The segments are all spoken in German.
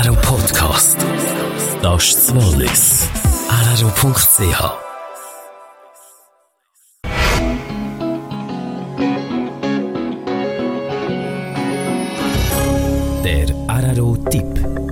RRO Podcast. Das ist das Wallis. RRO.ch. Der RRO-Tipp.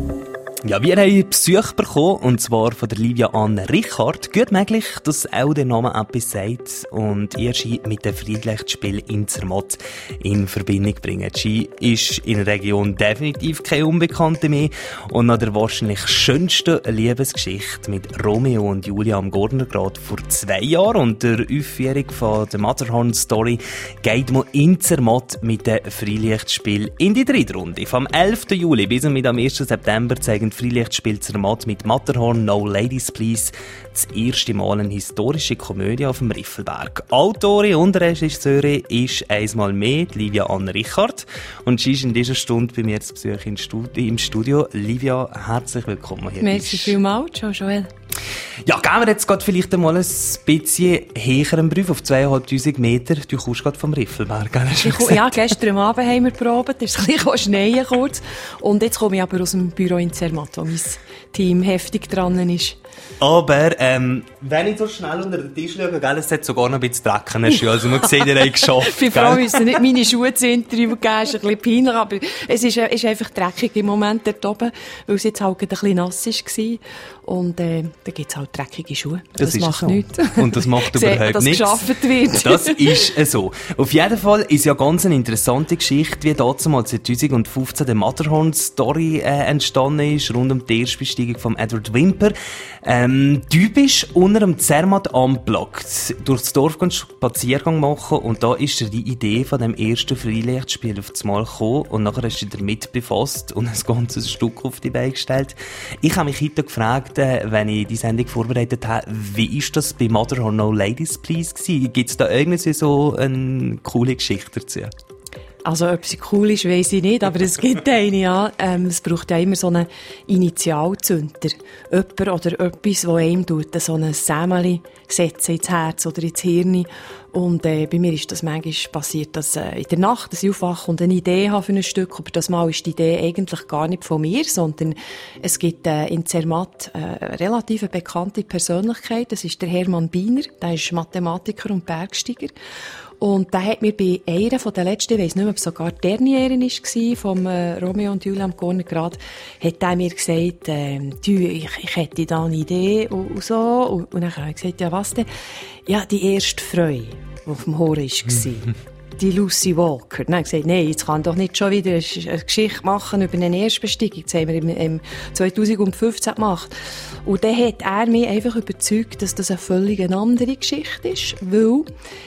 Ja, wir haben Besuch bekommen, und zwar von der Livia Anne Richard. Gut möglich, dass auch der Name etwas sagt und ihr Ski mit dem Friedlichtspiel in Zermatt in Verbindung bringen. Ski ist in der Region definitiv keine Unbekannte mehr und nach der wahrscheinlich schönsten Liebesgeschichte mit Romeo und Julia am Gurnergrad vor 2 Jahren und der Aufführung von der Matterhorn-Story geht man in Zermatt mit dem Freilichtspiel in die dritte Runde. Vom 11. Juli bis mit am 1. September zeigen Freilichtspiel Zermatt mit Matterhorn No Ladies Please das erste Mal eine historische Komödie auf dem Riffelberg. Autorin und Regisseurin ist einmal mehr Livia Anne Richard und sie ist in dieser Stunde bei mir zu Besuch im Studio. Livia, herzlich willkommen hier. Merci vielmals, ciao Joel. Ja, gehen wir jetzt gerade vielleicht einmal ein bisschen höheren Brief auf 2500 Meter. Du kommst gerade vom Riffelberg, ja, gestern Abend haben wir probiert, es ist ein bisschen schneien kurz. Und jetzt komme ich aber aus dem Büro in Zermatt, wo mein Team heftig dran ist. Aber, wenn ich so schnell unter den Tisch schaue, gell, es hat sogar noch ein bisschen Drecken. Also man sieht, ihr habt geschafft. Ich bin froh, dass nicht meine Schuhe zu Interview geben, ist ein bisschen peinlich, aber es ist einfach dreckig im Moment dort oben, weil es jetzt halt ein bisschen nass war. Und da gibt es halt dreckige Schuhe. Das macht so nichts. Und das macht überhaupt nichts. Dass geschafft wird. Das ist so. Auf jeden Fall ist ja ganz eine interessante Geschichte, wie damals 2015 die Matterhorn-Story entstanden ist, rund um die Erstbesteigung von Edward Wimper. Du bist unter dem Zermatt unplugged, durchs Dorf einen Spaziergang machen und da ist dir die Idee von dem ersten Freilichtspiel auf das Mal gekommen und nachher hast du dich damit befasst und ein ganzes Stück auf die Beine gestellt. Ich habe mich heute gefragt, wenn ich die Sendung vorbereitet habe, wie ist das bei Matterhorn No Ladies Please gewesen? Gibt es da irgendwie so eine coole Geschichte dazu? Also, ob sie cool ist, weiss ich nicht, aber es gibt eine, ja. Es braucht ja immer so einen Initialzünder. Jemand oder etwas, das einem tut, so ein Sämeli setzen ins Herz oder ins Hirn. Und bei mir ist das manchmal passiert, dass in der Nacht, dass ich aufwache und eine Idee habe für ein Stück, aber das Mal ist die Idee eigentlich gar nicht von mir, sondern es gibt in Zermatt eine relativ bekannte Persönlichkeit, das ist der Hermann Biener, der ist Mathematiker und Bergsteiger. Und der hat mir bei einer von den letzten, ich weiss nicht mehr, ob es sogar die Derniere war, vom Romeo und Julia am Gurnergrad, hat er mir gesagt, du, ich hätte da eine Idee und so. Und dann habe ich gesagt, ja, was denn? Ja, die erste Freude, die auf dem Horn war. Die Lucy Walker. Dann habe ich gesagt, nein, jetzt kann doch nicht schon wieder eine Geschichte machen über eine Erstbesteigung. Das haben wir im 2015 gemacht. Und dann hat er mich einfach überzeugt, dass das eine völlig andere Geschichte ist, weil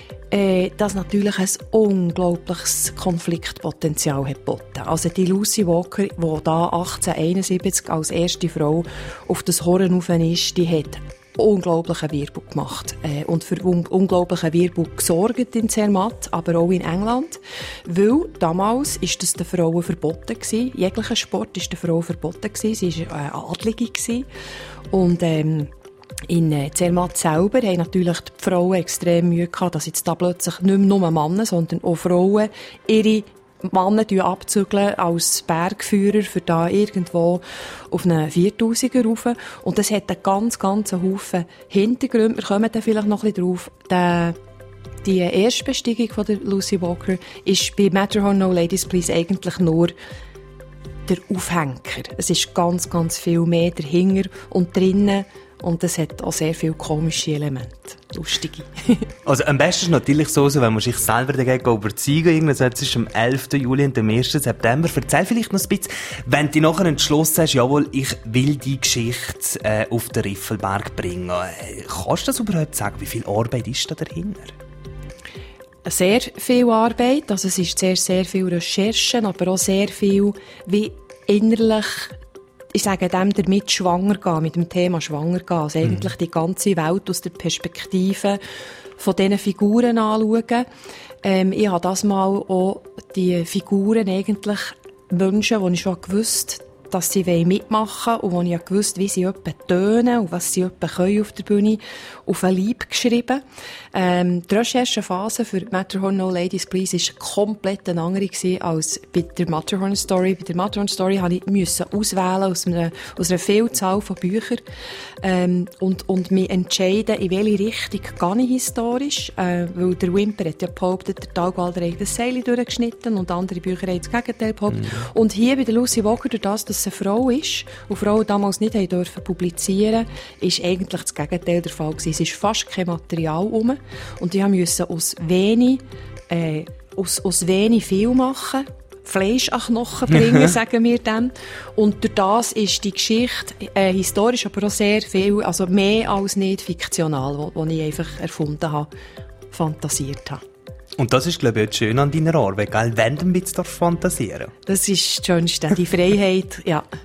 das natürlich ein unglaubliches Konfliktpotenzial hat geboten. Also die Lucy Walker, die da 1871 als erste Frau auf das Horn rauf ist, die hat unglaublichen Wirbel gemacht und für unglaublichen Wirbel gesorgt in Zermatt, aber auch in England, weil damals ist das den Frauen verboten gewesen. Jeglicher Sport ist den Frauen verboten gewesen. Sie war Adlige gewesen. Und in Zermatt selber haben natürlich die Frauen extrem Mühe gehabt, dass jetzt da plötzlich nicht mehr nur Männer, sondern auch Frauen ihre Männer abzügeln als Bergführer für da irgendwo auf einen 4000er rauf. Und das hat einen ganz Haufen Hintergründe. Wir kommen da vielleicht noch ein bisschen drauf. Die Erstbesteigung von der Lucy Walker ist bei Matterhorn No Ladies Please eigentlich nur der Aufhänger. Es ist ganz viel mehr dahinter und drinnen. Und das hat auch sehr viele komische Elemente. Lustige. Also am besten ist natürlich so, wenn man sich selber dagegen überzeugen. Irgendwann ist am 11. Juli und am 1. September. Erzähl vielleicht noch ein bisschen, wenn du nachher entschlossen hast, jawohl, ich will die Geschichte auf den Riffelberg bringen. Kannst du das überhaupt sagen? Wie viel Arbeit ist da dahinter? Sehr viel Arbeit. Also es ist sehr viel Recherchen, aber auch sehr viel wie innerlich, ich sage dem, damit schwanger gehen, mit dem Thema schwanger gehen. Also eigentlich die ganze Welt aus der Perspektive von diesen Figuren anschauen. Ich habe das mal auch die Figuren eigentlich Menschen, die ich schon gewusst, dass sie mitmachen wollen und wo ich gewusst, wie sie etwa tönen und was sie etwa können auf der Bühne, auf einen Leib geschrieben. Die Recherchephase für Matterhorn No Ladies Please war komplett eine andere als bei der Matterhorn Story. Bei der Matterhorn Story musste ich auswählen aus einer Vielzahl von Büchern und mich entscheiden, in welche Richtung gehe ich historisch, weil der Wimper hat ja behauptet, der Taugwalder hat das Seil durchgeschnitten und andere Bücher haben das Gegenteil behauptet. Und hier bei der Lucy Woger, durch das, dass sie eine Frau ist und Frauen damals nicht dürfen publizieren, ist eigentlich das Gegenteil der Fall gewesen. Es ist fast kein Material rum und ich musste aus wenig viel machen. Fleisch an Knochen bringen, sagen wir dann. Und durch das ist die Geschichte historisch, aber auch sehr viel, also mehr als nicht fiktional, was ich einfach erfunden habe, fantasiert habe. Und das ist, glaube ich, das Schöne an deiner Arbeit, gell? Wenn du ein bisschen fantasieren. Das ist das Schönste, die Freiheit, ja.